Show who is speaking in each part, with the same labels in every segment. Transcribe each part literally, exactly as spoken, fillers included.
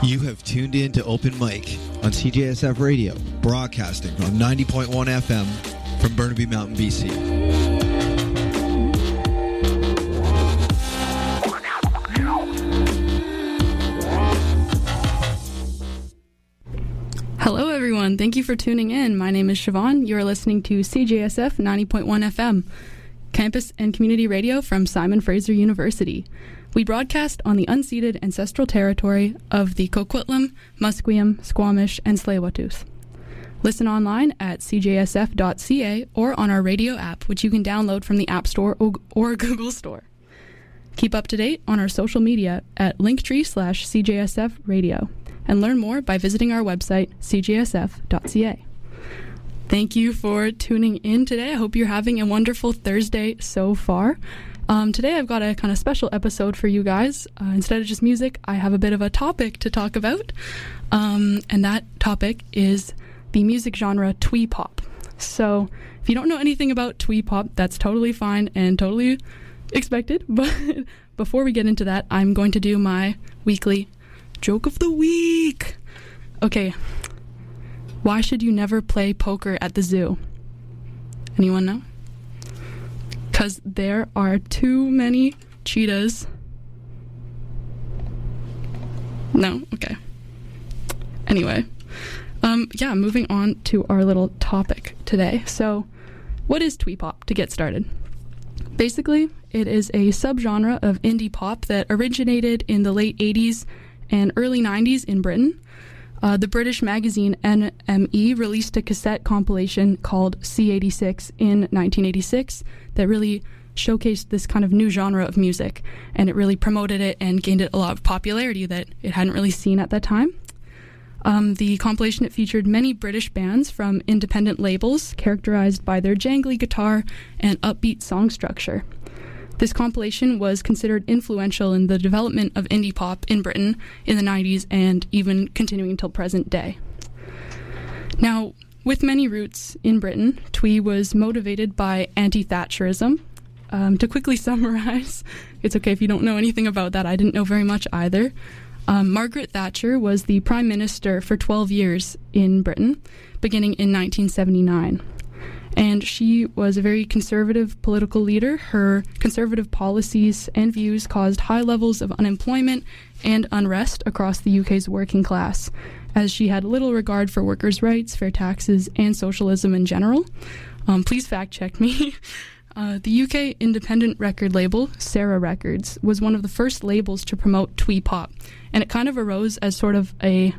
Speaker 1: You have tuned in to Open Mic on C J S F Radio, broadcasting on ninety point one F M from Burnaby Mountain, B C.
Speaker 2: Hello everyone, thank you for tuning in. My name is Siobhan. You are listening to C J S F ninety point one F M, campus and community radio from Simon Fraser University. We broadcast on the unceded ancestral territory of the Coquitlam, Musqueam, Squamish, and Tsleil-Waututh. Listen online at c j s f dot c a or on our radio app, which you can download from the App Store or Google Store. Keep up to date on our social media at linktree slash C J S F radio and learn more by visiting our website, c j s f dot c a. Thank you for tuning in today. I hope you're having a wonderful Thursday so far. Um, today I've got a kind of special episode for you guys. Uh, instead of just music, I have a bit of a topic to talk about. Um, and that topic is the music genre twee pop. So if you don't know anything about twee pop, that's totally fine and totally expected. But before we get into that, I'm going to do my weekly joke of the week. Okay. Why should you never play poker at the zoo? Anyone know? Because there are too many cheetahs. No? Okay. Anyway. Um, yeah, moving on to our little topic today. So, what is twee pop, to get started? Basically, it is a subgenre of indie pop that originated in the late eighties and early nineties in Britain. Uh, the British magazine N M E released a cassette compilation called C eighty-six in nineteen eighty-six that really showcased this kind of new genre of music, and it really promoted it and gained it a lot of popularity that it hadn't really seen at that time. Um, the compilation, it featured many British bands from independent labels characterized by their jangly guitar and upbeat song structure. This compilation was considered influential in the development of indie pop in Britain in the nineties and even continuing until present day. Now, with many roots in Britain, twee was motivated by anti-Thatcherism. Um, to quickly summarize, it's okay if you don't know anything about that, I didn't know very much either. Um, Margaret Thatcher was the Prime Minister for twelve years in Britain, beginning in nineteen seventy-nine. And she was a very conservative political leader. Her conservative policies and views caused high levels of unemployment and unrest across the U K's working class, as she had little regard for workers' rights, fair taxes, and socialism in general. Um, please fact-check me. uh, the U K independent record label, Sarah Records, was one of the first labels to promote twee pop, and it kind of arose as sort of a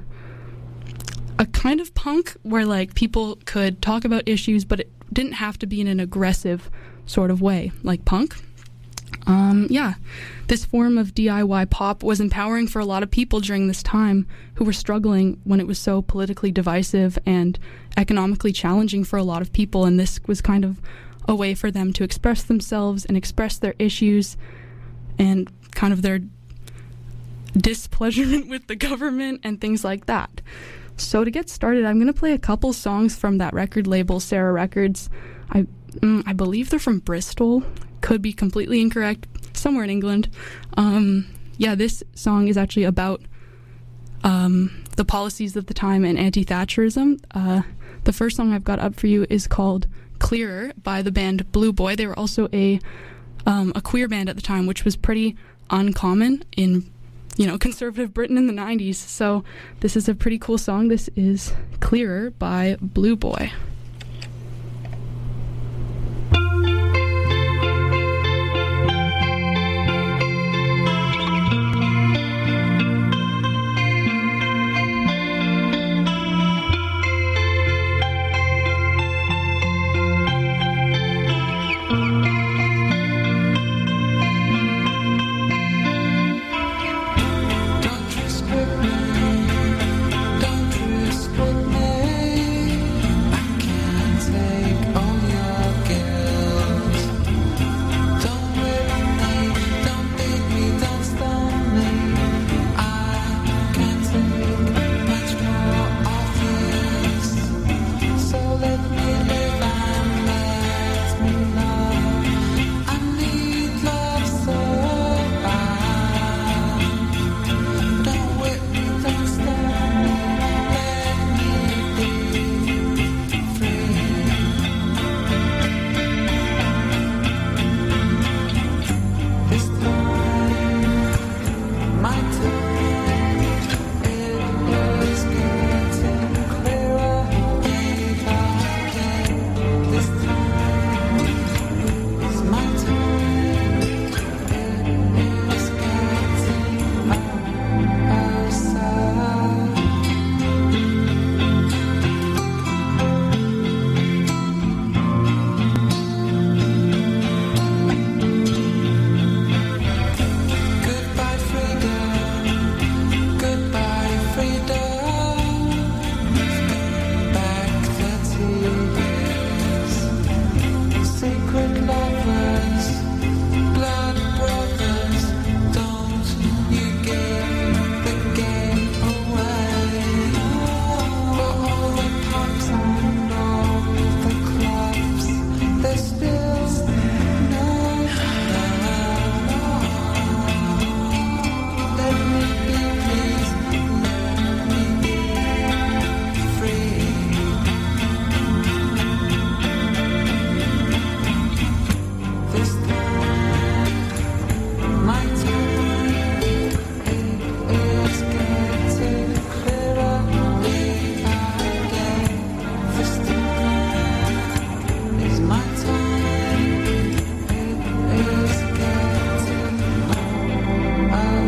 Speaker 2: a kind of punk where, like, people could talk about issues, but it didn't have to be in an aggressive sort of way, like punk. Um, yeah, this form of D I Y pop was empowering for a lot of people during this time who were struggling when it was so politically divisive and economically challenging for a lot of people, and this was kind of a way for them to express themselves and express their issues and kind of their displeasure with the government and things like that. So to get started, I'm going to play a couple songs from that record label, Sarah Records. I mm, I believe they're from Bristol. Could be completely incorrect. Somewhere in England. Um, yeah, this song is actually about um, the policies of the time and anti-Thatcherism. Uh, the first song I've got up for you is called Clearer by the band Blue Boy. They were also a um, a queer band at the time, which was pretty uncommon in you know, conservative Britain in the nineties. So this is a pretty cool song. This is Clearer by Blue Boy.
Speaker 3: I can't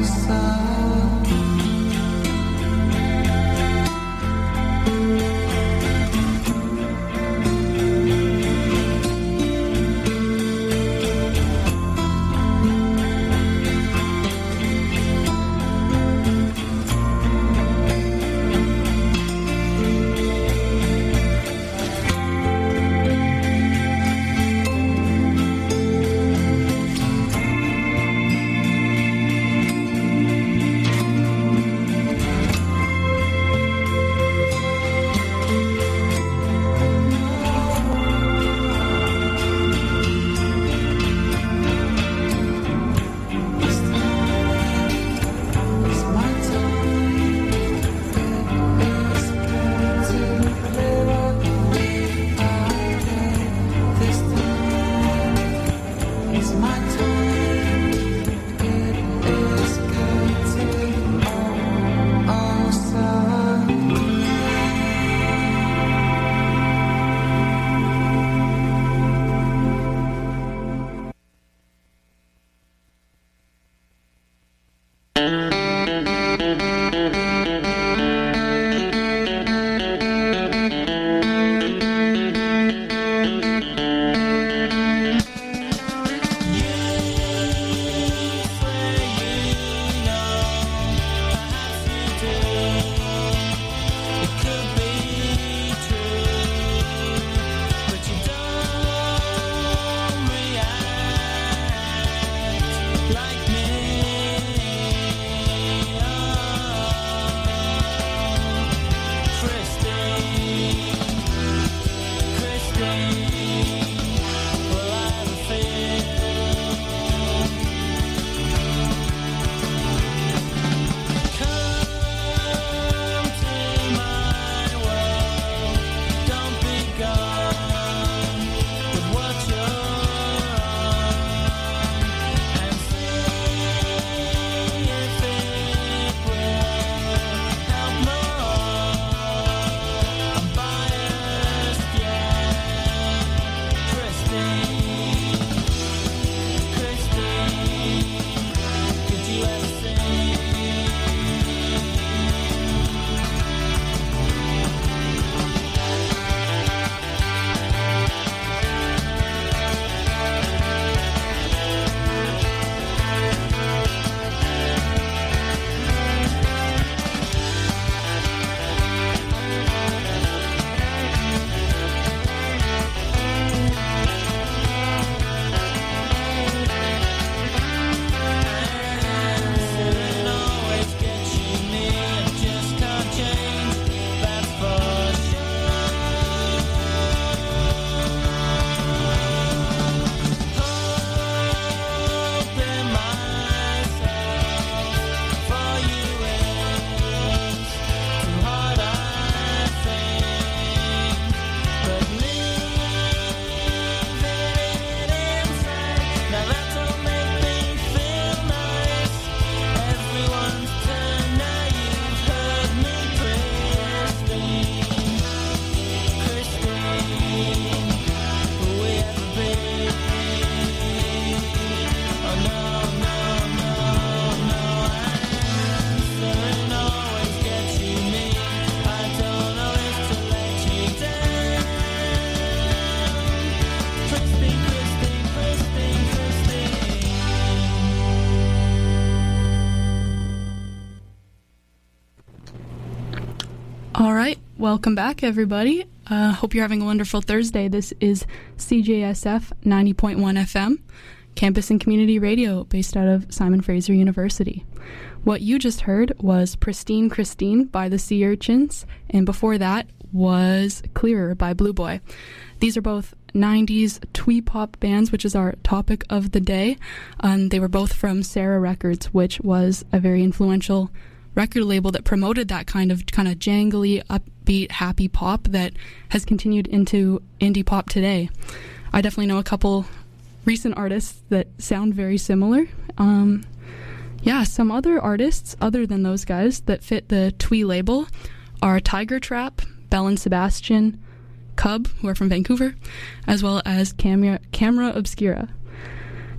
Speaker 2: All right, welcome back, everybody. Uh, hope you're having a wonderful Thursday. This is C J S F ninety point one F M, campus and community radio based out of Simon Fraser University. What you just heard was Pristine Christine by the Sea Urchins, and before that was Clearer by Blue Boy. These are both nineties twee pop bands, which is our topic of the day. Um, they were both from Sarah Records, which was a very influential record label that promoted that kind of kind of jangly, upbeat, happy pop that has continued into indie pop today. I definitely know a couple recent artists that sound very similar. Um, yeah, some other artists other than those guys that fit the twee label are Tiger Trap, Belle and Sebastian, Cub, who are from Vancouver, as well as Camera, Camera Obscura.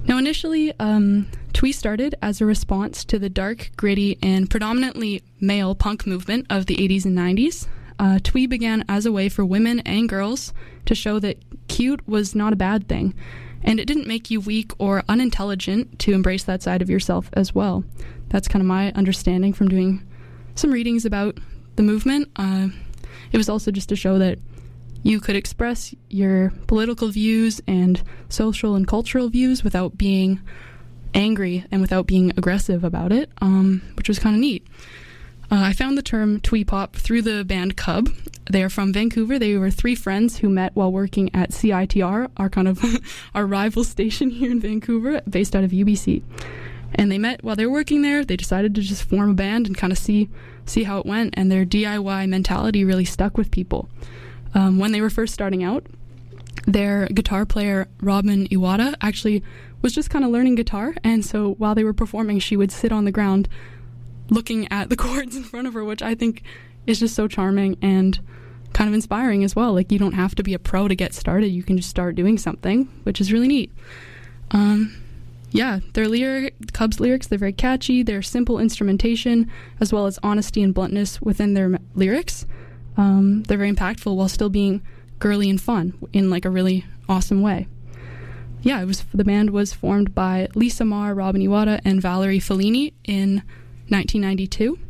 Speaker 2: Now, initially, um, Twee started as a response to the dark, gritty, and predominantly male punk movement of the eighties and nineties. Uh, Twee began as a way for women and girls to show that cute was not a bad thing, and it didn't make you weak or unintelligent to embrace that side of yourself as well. That's kind of my understanding from doing some readings about the movement. Uh, it was also just to show that you could express your political views and social and cultural views without being angry and without being aggressive about it, um, which was kind of neat. Uh, I found the term twee pop through the band Cub. They are from Vancouver. They were three friends who met while working at C I T R, our kind of our rival station here in Vancouver, based out of U B C. And they met while they were working there. They decided to just form a band and kind of see see how it went, and their D I Y mentality really stuck with people. Um, when they were first starting out, their guitar player, Robin Iwata, actually was just kind of learning guitar, and so while they were performing, she would sit on the ground looking at the chords in front of her, which I think is just so charming and kind of inspiring as well. Like, you don't have to be a pro to get started. You can just start doing something, which is really neat. Um, yeah, their lyric, Cub's lyrics, they're very catchy. They're simple instrumentation, as well as honesty and bluntness within their m- lyrics. Um, they're very impactful while still being girly and fun in like a really awesome way. Yeah, it was the band was formed by Lisa Marr, Robin Iwata, and Valerie Fellini in nineteen ninety-two.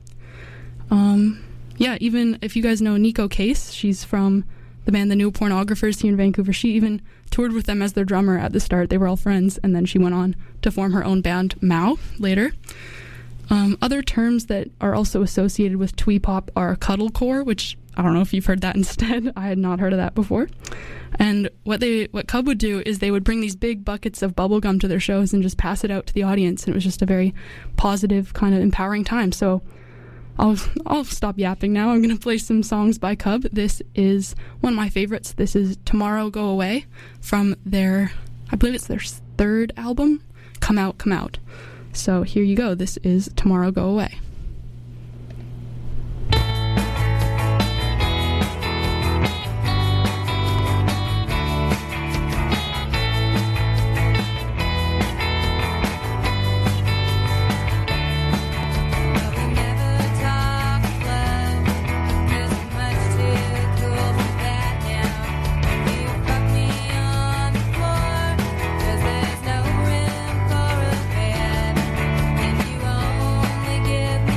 Speaker 2: Um, yeah, even if you guys know Nico Case, she's from the band The New Pornographers here in Vancouver. She even toured with them as their drummer at the start. They were all friends, and then she went on to form her own band, Mao, later. Um, other terms that are also associated with twee pop are cuddlecore, which I don't know if you've heard that instead. I had not heard of that before. And what they, what Cub would do is they would bring these big buckets of bubblegum to their shows and just pass it out to the audience. And it was just a very positive, kind of empowering time. So I'll, I'll stop yapping now. I'm going to play some songs by Cub. This is one of my favorites. This is Tomorrow Go Away from their, I believe it's their third album, Come Out, Come Out. So here you go. This is Tomorrow Go Away.
Speaker 3: Give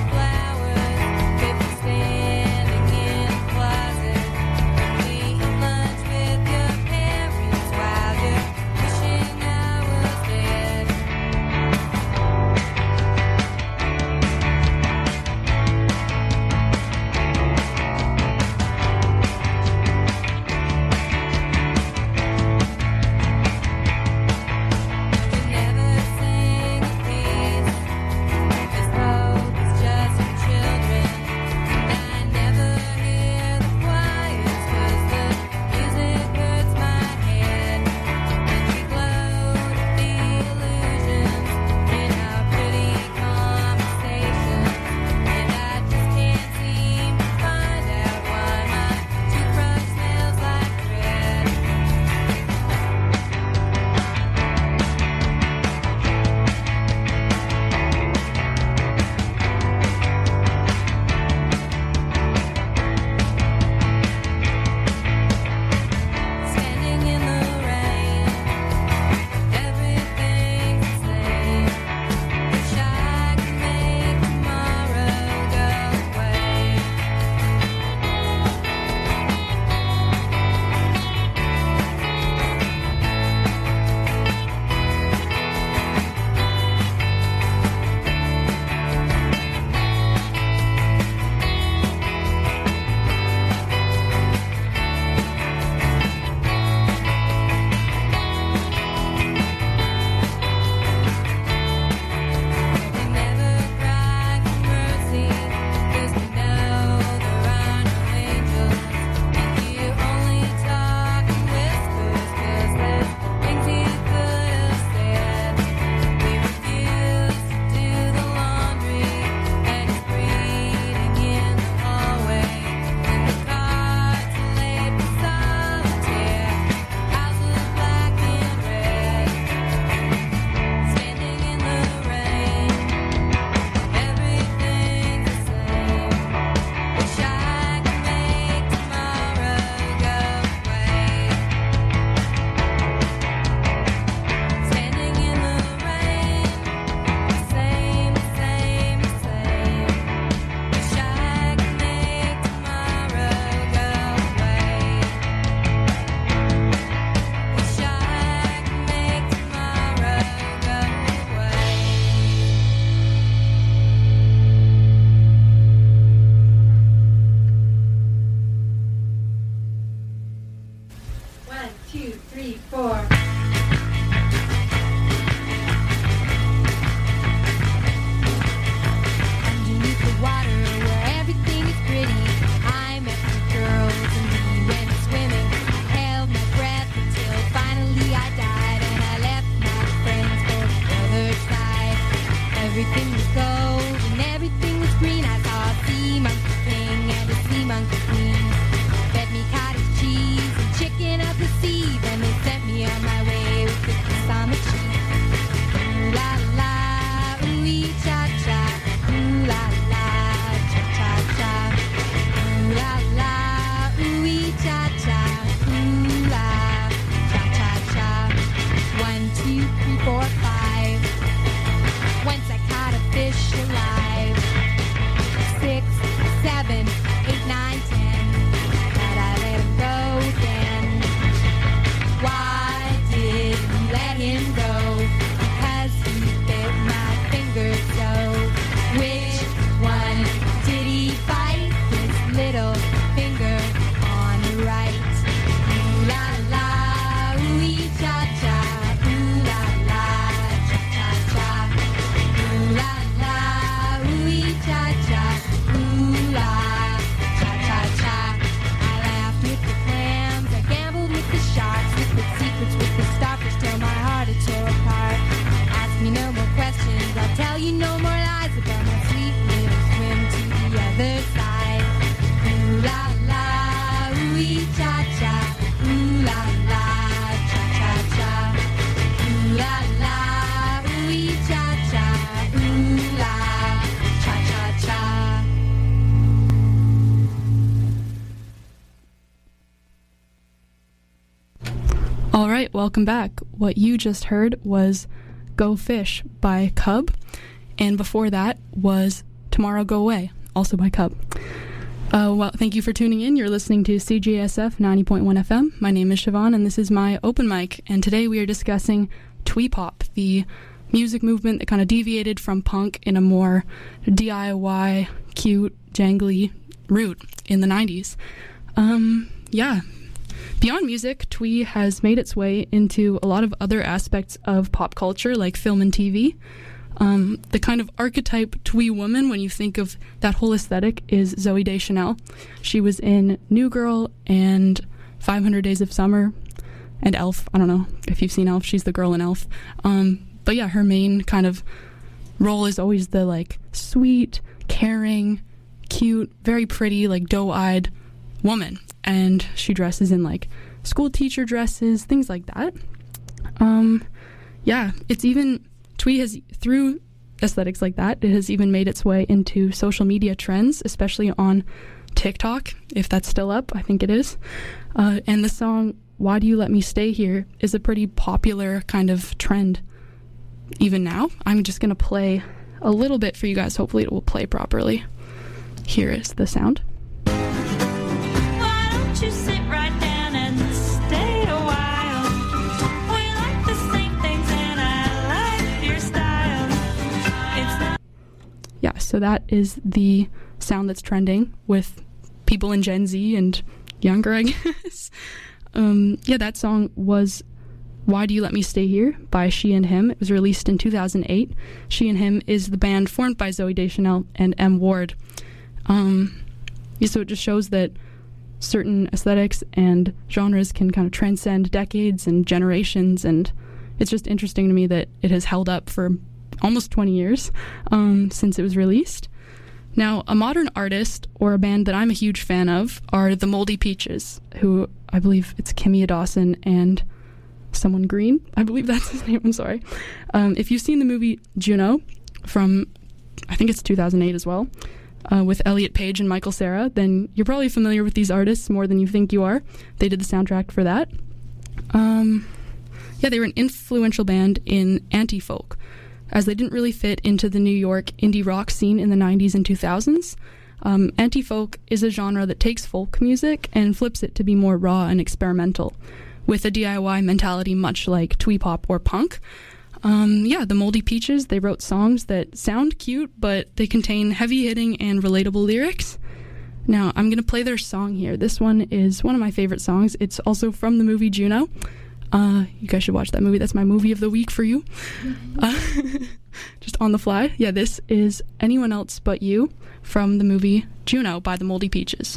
Speaker 2: right, welcome back. What you just heard was Go Fish by Cub, and before that was Tomorrow Go Away, also by Cub. Uh, well, thank you for tuning in. You're listening to C J S F ninety point one F M. My name is Siobhan, and this is my open mic, and today we are discussing twee pop, the music movement that kind of deviated from punk in a more D I Y, cute, jangly route in the nineties. Um, yeah. Beyond music, twee has made its way into a lot of other aspects of pop culture, like film and T V. Um, the kind of archetype twee woman, when you think of that whole aesthetic, is Zooey Deschanel. She was in New Girl and five hundred Days of Summer and Elf. I don't know if you've seen Elf. She's the girl in Elf. Um, but yeah, her main kind of role is always the, like, sweet, caring, cute, very pretty, like, doe-eyed woman. And she dresses in, like, school teacher dresses, things like that. Um, yeah, it's even... Twee has, through aesthetics like that, it has even made its way into social media trends, especially on TikTok, if that's still up. I think it is. Uh, and the song, Why Do You Let Me Stay Here, is a pretty popular kind of trend even now. I'm just going to play a little bit for you guys. Hopefully it will play properly. Here is the sound.
Speaker 3: Why don't you sit right down and stay a while? We like the same things and I like your style. It's not-
Speaker 2: Yeah, so that is the sound that's trending with people in Gen Z and younger, I guess. Um, yeah, that song was Why Do You Let Me Stay Here by She and Him. It was released in two thousand eight. She and Him is the band formed by Zooey Deschanel and M. Ward. Um, yeah, so it just shows that certain aesthetics and genres can kind of transcend decades and generations, and it's just interesting to me that it has held up for almost twenty years um, since it was released. Now, a modern artist, or a band that I'm a huge fan of, are the Moldy Peaches, who I believe it's Kimmy Dawson and someone Green. I believe that's his name, I'm sorry. Um, if you've seen the movie Juno from, I think it's two thousand eight as well, Uh, with Elliot Page and Michael Cera, then you're probably familiar with these artists more than you think you are. They did the soundtrack for that. Um, yeah, they were an influential band in anti-folk, as they didn't really fit into the New York indie rock scene in the nineties and two thousands. Um, anti-folk is a genre that takes folk music and flips it to be more raw and experimental, with a D I Y mentality much like twee pop or punk. Um, yeah, the Moldy Peaches, they wrote songs that sound cute, but they contain heavy-hitting and relatable lyrics. Now, I'm going to play their song here. This one is one of my favorite songs. It's also from the movie Juno. Uh, you guys should watch that movie. That's my movie of the week for you. Uh, just on the fly. Yeah, this is Anyone Else But You from the movie Juno by the Moldy Peaches.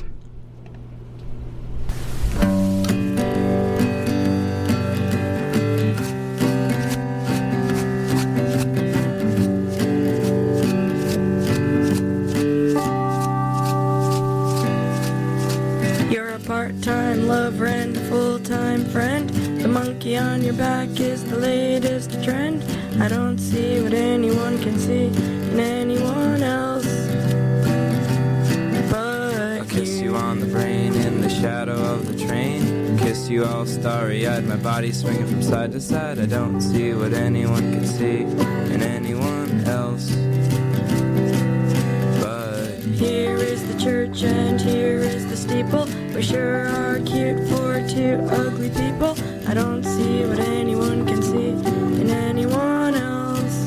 Speaker 4: Part-time lover and a full-time friend. The monkey on your back is the latest trend. I don't see what anyone can see in anyone else but
Speaker 5: I'll kiss
Speaker 4: you.
Speaker 5: you on the brain in the shadow of the train. Kiss you all starry-eyed, my body swinging from side to side. I don't see what anyone can see in anyone else.
Speaker 4: Here is the church and here is the steeple. We sure are cute for two ugly people. I don't see what anyone can see in anyone else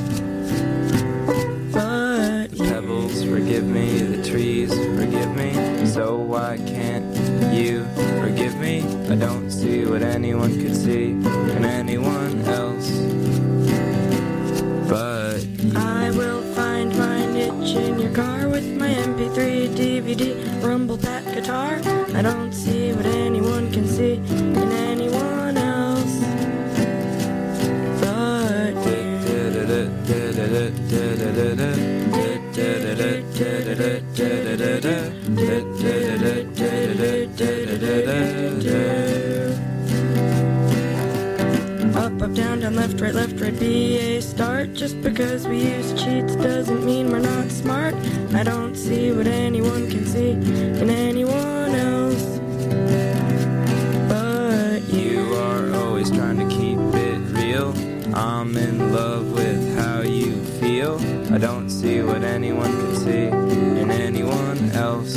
Speaker 4: but
Speaker 5: The pebbles forgive me, the trees forgive me. So why can't you forgive me? I don't see what anyone could see in anyone else but you.
Speaker 4: I will find my niche in your car with my M P three, D V D, rumble pack guitar. I don't see what anyone can see in anyone else but Up, up, down, down, left, right, left, right, B A start. Just because we use cheats doesn't mean we're not smart. I don't see what anyone can see in anyone else but you.
Speaker 5: You are always trying to keep I'm in love with how you feel. I don't see what anyone can see in anyone else.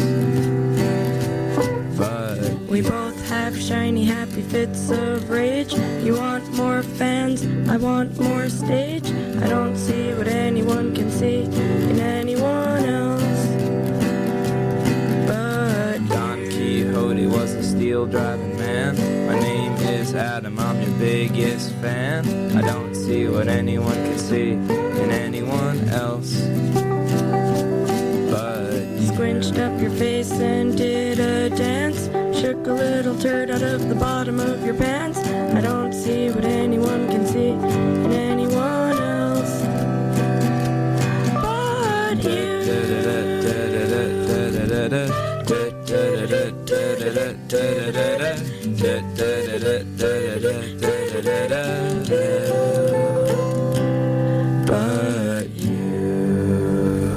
Speaker 5: But
Speaker 4: we both have shiny, happy fits of rage. You want more fans, I want more stage. I don't see what anyone can see in anyone else. But
Speaker 5: Don Quixote was a steel-driving man. My name is Adam, I'm your biggest fan. I don't see what anyone can see in anyone else. But
Speaker 4: squinched up your face and did a dance. Shook a little turd out of the bottom of your pants. I don't see what anyone can see in anyone else. But you But you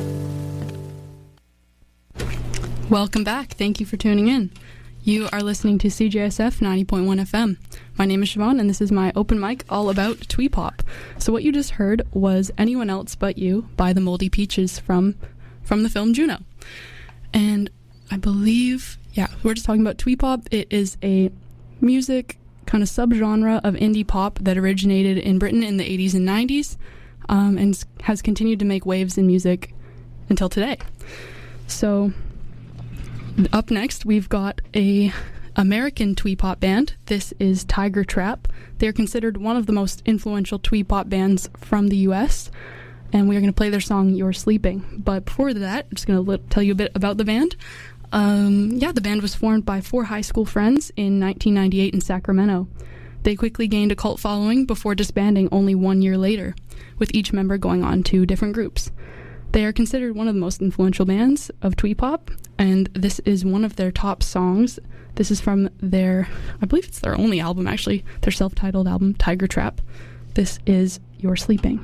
Speaker 2: Welcome back. Thank you for tuning in. You are listening to C J S F ninety point one F M. My name is Siobhan, and this is my open mic all about twee pop. So what you just heard was Anyone Else But You by the Moldy Peaches from from the film Juno. And I believe, yeah, we're just talking about twee pop. It is a music kind of subgenre of indie pop that originated in Britain in the eighties and nineties, um, and has continued to make waves in music until today. So up next, we've got a American twee pop band. This is Tiger Trap. They're considered one of the most influential twee pop bands from the U S, and we're going to play their song You're Sleeping. But before that, I'm just going to li- tell you a bit about the band. Um, yeah, the band was formed by four high school friends in nineteen ninety-eight in Sacramento. They quickly gained a cult following before disbanding only one year later, with each member going on to different groups. They are considered one of the most influential bands of twee pop, and this is one of their top songs. This is from their, I believe it's their only album actually, their self-titled album, Tiger Trap. This is You're Sleeping.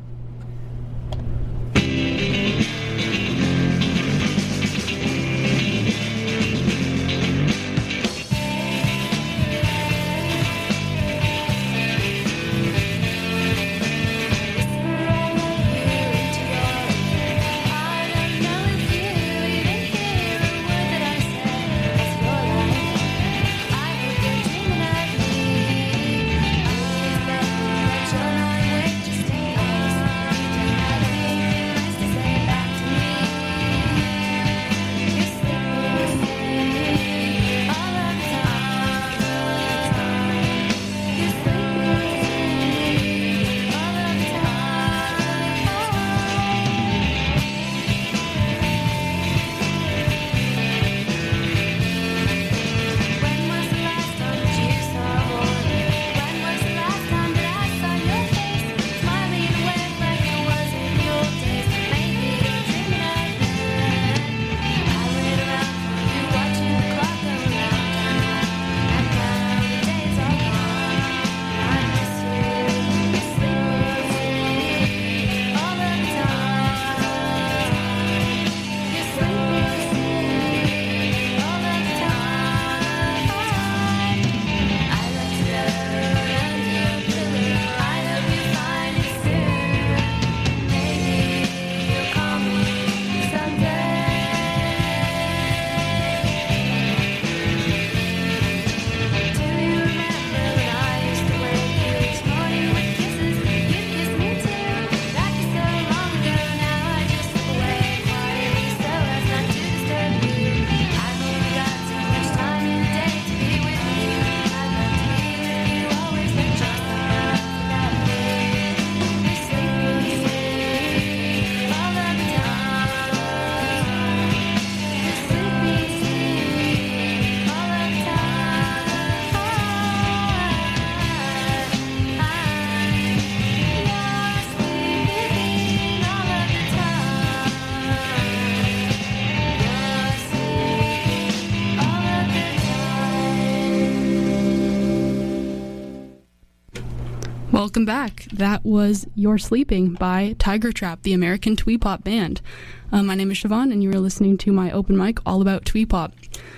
Speaker 2: Welcome back. That was You're Sleeping by Tiger Trap, the American twee pop band. Uh, my name is Siobhan, and you are listening to my open mic all about twee pop.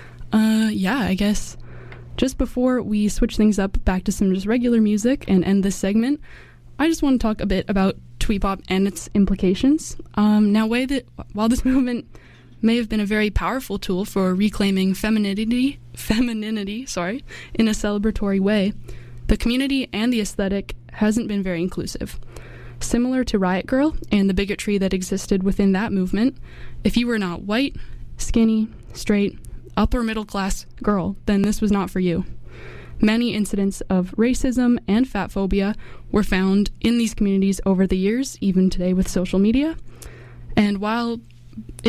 Speaker 2: Uh, yeah, I guess just before we switch things up back to some just regular music and end this segment, I just want to talk a bit about Twee-Pop and its implications. Um, now, way that while this movement may have been a very powerful tool for reclaiming femininity, femininity, sorry, in a celebratory way, the community and the aesthetic hasn't been very inclusive. Similar to Riot Grrrl and the bigotry that existed within that movement, if you were not white, skinny, straight, upper middle class girl, then this was not for you. Many incidents of racism and fat phobia were found in these communities over the years, even today with social media. And while